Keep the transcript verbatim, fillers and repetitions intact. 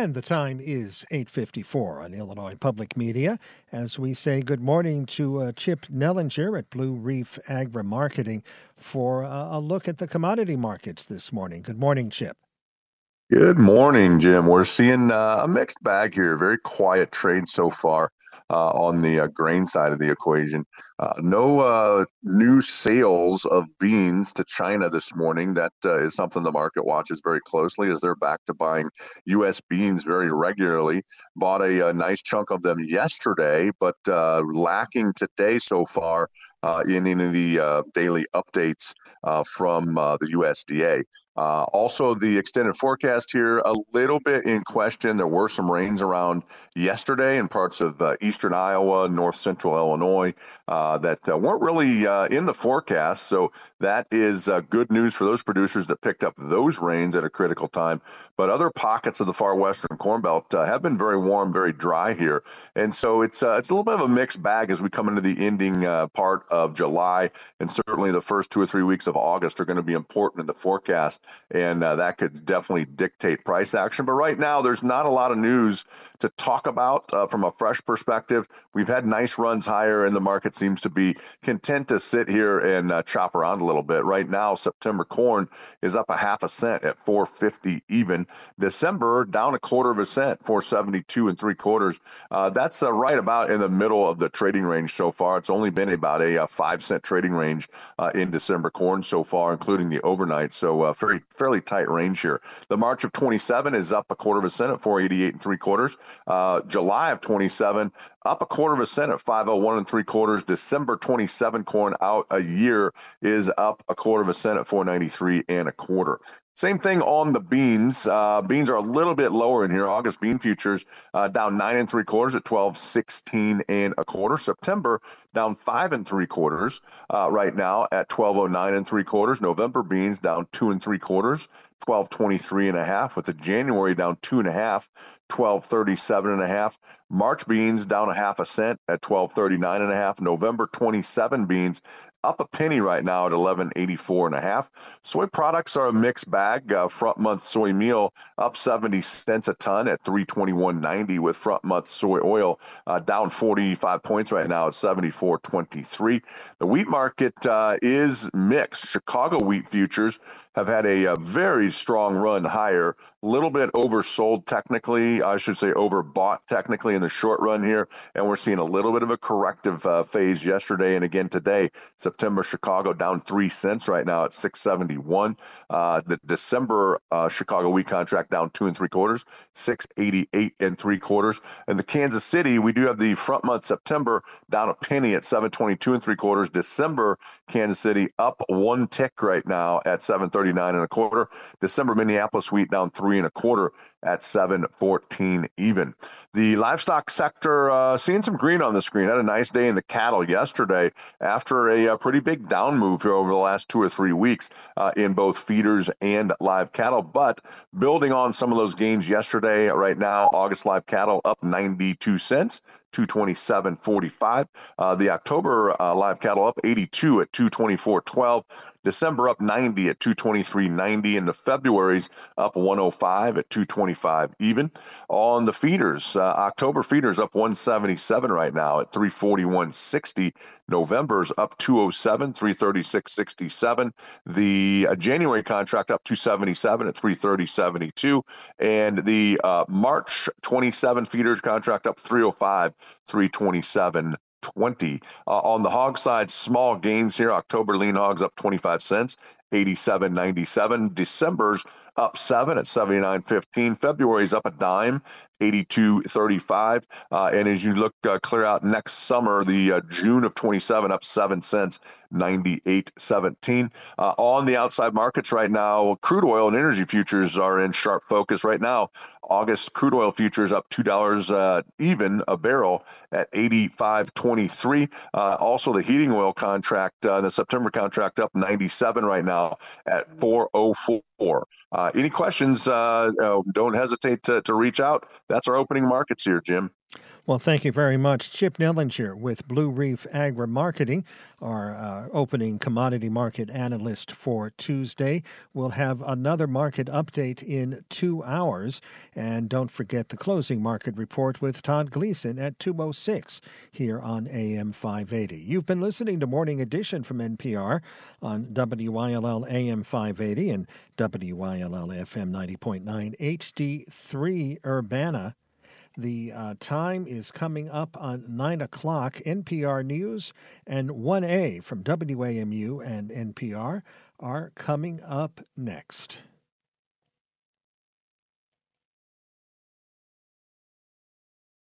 And the time is eight fifty-four on Illinois Public Media as we say good morning to uh, Chip Nellinger at Blue Reef Agri-Marketing for uh, a look at the commodity markets this morning. Good morning, Chip. Good morning, Jim. We're seeing uh, a mixed bag here. Very quiet trade so far uh, on the uh, grain side of the equation. Uh, no uh, new sales of beans to China this morning. That uh, is something the market watches very closely as they're back to buying U S beans very regularly. Bought a, a nice chunk of them yesterday, but uh, lacking today so far uh, in any of the uh, daily updates uh, from uh, the U S D A. Uh, also, the extended forecast here, a little bit in question. There were some rains around yesterday in parts of uh, eastern Iowa, north central Illinois uh, that uh, weren't really uh, in the forecast. So that is uh, good news for those producers that picked up those rains at a critical time. But other pockets of the far western Corn Belt uh, have been very warm, very dry here. And so it's, uh, it's a little bit of a mixed bag as we come into the ending uh, part of July. And certainly the first two or three weeks of August are going to be important in the forecast. And uh, that could definitely dictate price action. But right now, there's not a lot of news to talk about uh, from a fresh perspective. We've had nice runs higher, and the market seems to be content to sit here and uh, chop around a little bit. Right now, September corn is up a half a cent at four fifty even. December down a quarter of a cent, four seventy-two and three quarters. Uh, that's uh, right about in the middle of the trading range so far. It's only been about a, a five cent trading range uh, in December corn so far, including the overnight. So uh, very fairly tight range here. The March of twenty-seven is up a quarter of a cent at four eighty-eight and three quarters. Uh, July of twenty-seven up a quarter of a cent at five oh one and three quarters. December twenty-seven corn out a year is up a quarter of a cent at four ninety-three and a quarter. Same thing on the beans. Uh, beans are a little bit lower in here. August bean futures uh, down nine and three quarters at twelve sixteen and a quarter. September down five and three quarters uh, right now at twelve oh nine and three quarters. November beans down two and three quarters, twelve twenty-three and a half. With the January down two and a half, twelve thirty-seven and a half. March beans down a half a cent at twelve thirty-nine and a half. November twenty-seven beans up a penny right now at eleven eighty-four and a half. Soy products are a mixed bag. Uh, front month soy meal up seventy cents a ton at three twenty-one ninety, with front month soy oil uh, down forty-five points right now at seventy-four twenty-three. The wheat market uh, is mixed. Chicago wheat futures have had a, a very strong run higher, a little bit oversold technically, I should say overbought technically in the short run here, and we're seeing a little bit of a corrective uh, phase yesterday and again today. September Chicago down three cents right now at six seventy-one. Uh, the December uh, Chicago wheat contract down two and three quarters, six eighty-eight and three quarters. And the Kansas City, we do have the front month September down a penny at seven twenty-two and three quarters. December Kansas City up one tick right now at seven thirty-nine and a quarter. December Minneapolis wheat down three and a quarter at seven fourteen even. The livestock sector uh, seeing some green on the screen. Had a nice day in the cattle yesterday after a, a pretty big down move here over the last two or three weeks uh, in both feeders and live cattle. But building on some of those gains yesterday, right now, August live cattle up ninety-two cents. two twenty-seven forty-five. Uh, the October uh, live cattle up eighty-two at two twenty-four twelve. December up ninety at two twenty-three ninety, and the February's up one oh five at two twenty-five even. On the feeders, uh, October feeders up one seventy-seven right now at three forty-one sixty. November's up two oh seven, three thirty-six sixty-seven. The uh, January contract up two seventy-seven at three thirty seventy-two, and the uh, March twenty-seven feeders contract up three oh five, three twenty-seven twenty. Uh, on the hog side, small gains here. October lean hogs up twenty-five cents, eighty-seven ninety-seven. December's up seven at seventy-nine fifteen. February's up a dime, eighty-two thirty-five. Uh, and as you look uh, clear out next summer, the uh, June of twenty-seven up seven cents, ninety-eight seventeen. Uh, on the outside markets right now, crude oil and energy futures are in sharp focus right now. August crude oil futures up two dollars uh, even a barrel at eighty-five twenty-three. Uh, also, the heating oil contract, uh, the September contract up ninety-seven right now at four oh four. Uh, any questions, uh, uh, don't hesitate to, to reach out. That's our opening markets here, Jim. Well, thank you very much. Chip Nellinger with Blue Reef Agri Marketing, our uh, opening commodity market analyst for Tuesday. We'll have another market update in two hours. And don't forget the closing market report with Todd Gleason at two oh six here on A M five eighty. You've been listening to Morning Edition from N P R on W I L L A M five eighty and W I L L F M ninety point nine H D three Urbana. The uh, time is coming up on nine o'clock. N P R News and one A from W A M U and N P R are coming up next.